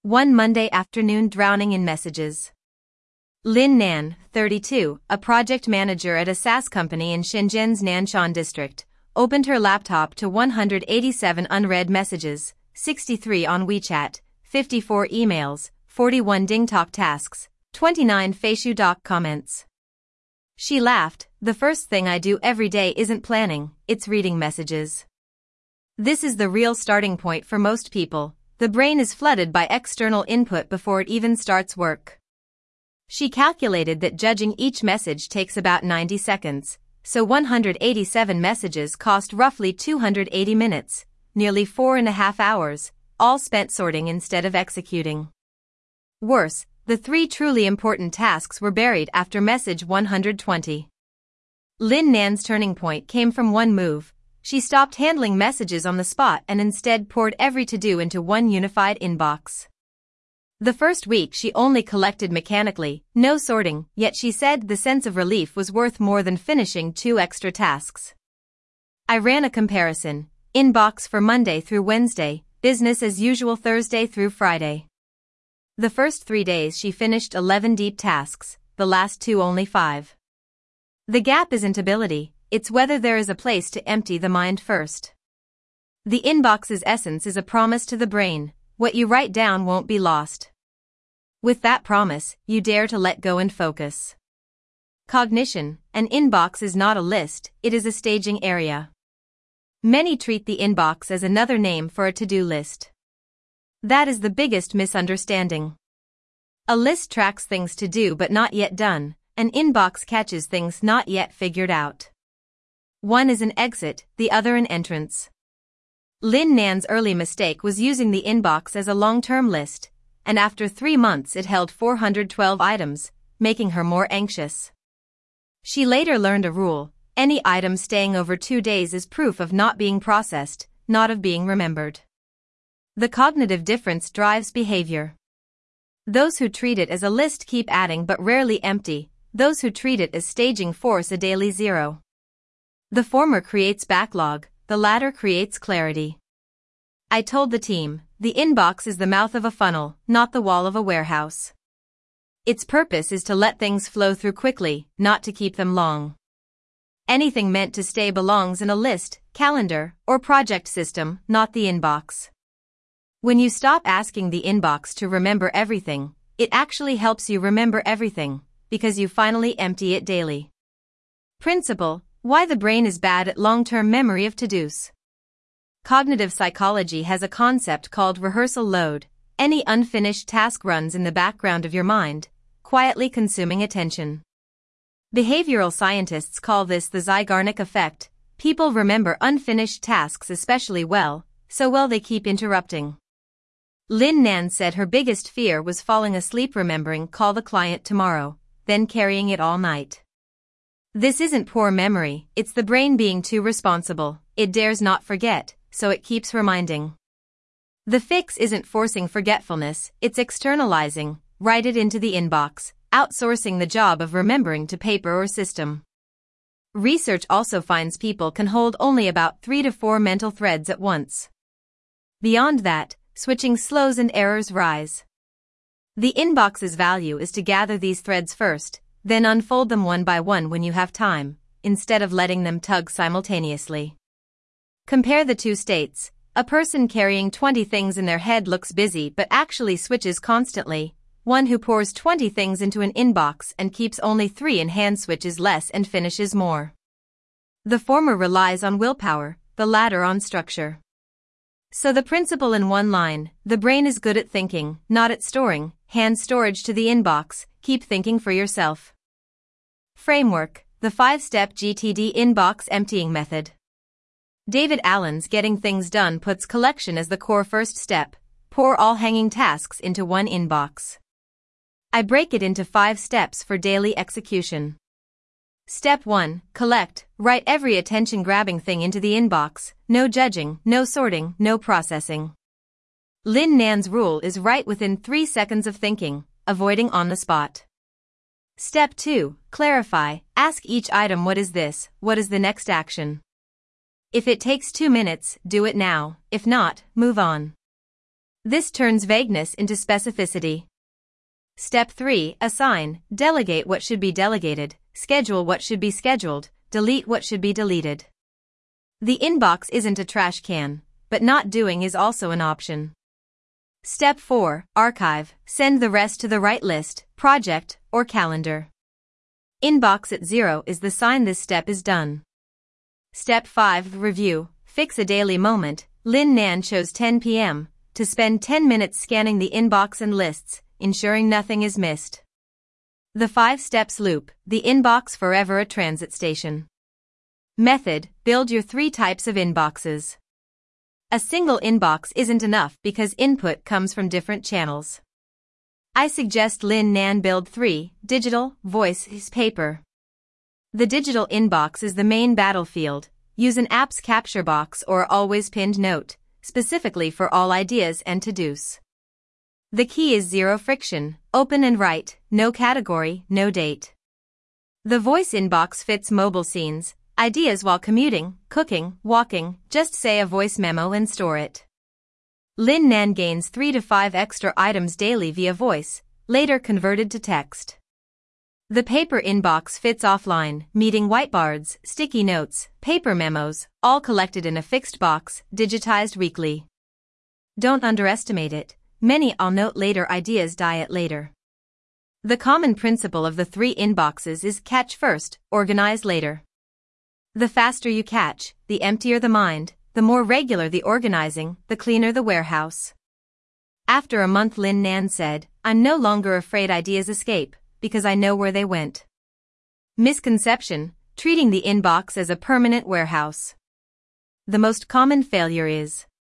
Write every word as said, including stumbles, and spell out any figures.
One Monday afternoon drowning in messages. Lin Nan, thirty-two, a project manager at a SaaS company in Shenzhen's Nanshan district, opened her laptop to one hundred eighty-seven unread messages, sixty-three on WeChat, fifty-four emails, forty-one DingTalk tasks, twenty-nine Facebook comments. She laughed. The first thing I do every day isn't planning, it's reading messages. This is the real starting point for most people. The brain is flooded by external input before it even starts work. She calculated that judging each message takes about ninety seconds, so one hundred eighty-seven messages cost roughly two hundred eighty minutes, nearly four and a half hours, all spent sorting instead of executing. Worse, the three truly important tasks were buried after message one hundred twenty. Lin Nan's turning point came from one move. She stopped handling messages on the spot and instead poured every to-do into one unified inbox. The first week she only collected mechanically, no sorting, yet she said the sense of relief was worth more than finishing two extra tasks. I ran a comparison. Inbox for Monday through Wednesday, business as usual Thursday through Friday. The first three days she finished eleven deep tasks, the last two only five. The gap isn't ability, it's whether there is a place to empty the mind first. The inbox's essence is a promise to the brain, what you write down won't be lost. With that promise, you dare to let go and focus. Cognition, an inbox is not a list, it is a staging area. Many treat the inbox as another name for a to-do list. That is the biggest misunderstanding. A list tracks things to do but not yet done, an inbox catches things not yet figured out. One is an exit, the other an entrance. Lin Nan's early mistake was using the inbox as a long-term list, and after three months it held four hundred twelve items, making her more anxious. She later learned a rule: any item staying over two days is proof of not being processed, not of being remembered. The cognitive difference drives behavior. Those who treat it as a list keep adding but rarely empty, those who treat it as staging force a daily zero. The former creates backlog, the latter creates clarity. I told the team, the inbox is the mouth of a funnel, not the wall of a warehouse. Its purpose is to let things flow through quickly, not to keep them long. Anything meant to stay belongs in a list, calendar, or project system, not the inbox. When you stop asking the inbox to remember everything, it actually helps you remember everything, because you finally empty it daily. Principle: why the brain is bad at long-term memory of to-dos. Cognitive psychology has a concept called rehearsal load. Any unfinished task runs in the background of your mind, quietly consuming attention. Behavioral scientists call this the Zeigarnik effect. People remember unfinished tasks especially well, so well they keep interrupting. Lin Nan said her biggest fear was falling asleep remembering call the client tomorrow, then carrying it all night. This isn't poor memory, it's the brain being too responsible. It dares not forget, so it keeps reminding. The fix isn't forcing forgetfulness, it's externalizing, write it into the inbox, outsourcing the job of remembering to paper or system. Research also finds people can hold only about three to four mental threads at once. Beyond that, switching slows and errors rise. The inbox's value is to gather these threads first, then unfold them one by one when you have time, instead of letting them tug simultaneously. Compare the two states. A person carrying twenty things in their head looks busy but actually switches constantly. One who pours twenty things into an inbox and keeps only three in hand switches less and finishes more. The former relies on willpower, the latter on structure. So the principle in one line: the brain is good at thinking, not at storing. Hand storage to the inbox, keep thinking for yourself. Framework: the five-step G T D inbox emptying method. David Allen's Getting Things Done puts collection as the core first step. Pour all hanging tasks into one inbox. I break it into five steps for daily execution. Step one. Collect. Write every attention-grabbing thing into the inbox. No judging, no sorting, no processing. Lin Nan's rule is write within three seconds of thinking, avoiding on the spot. Step two. Clarify. Ask each item, what is this, what is the next action? If it takes two minutes, do it now. If not, move on. This turns vagueness into specificity. Step three. Assign, delegate what should be delegated, schedule what should be scheduled, delete what should be deleted. The inbox isn't a trash can, but not doing is also an option. Step four. Archive, send the rest to the right list, project, or calendar. Inbox at zero is the sign this step is done. Step five. Review, fix a daily moment. Lin Nan chose ten p m to spend ten minutes scanning the inbox and lists, ensuring nothing is missed. The five steps loop, the inbox forever a transit station. Method, build your three types of inboxes. A single inbox isn't enough because input comes from different channels. I suggest Lin Nan build three, digital, voice, paper. The digital inbox is the main battlefield. Use an app's capture box or always pinned note, specifically for all ideas and to-dos. The key is zero friction, open and write, no category, no date. The voice inbox fits mobile scenes, ideas while commuting, cooking, walking, just say a voice memo and store it. Lin Nan gains three to five extra items daily via voice, later converted to text. The paper inbox fits offline, meeting whiteboards, sticky notes, paper memos, all collected in a fixed box, digitized weekly. Don't underestimate it, many I'll note later ideas die at later. The common principle of the three inboxes is catch first, organize later. The faster you catch, the emptier the mind, the more regular the organizing, the cleaner the warehouse. After a month Lin Nan said, I'm no longer afraid ideas escape, because I know where they went. Misconception, treating the inbox as a permanent warehouse. The most common failure is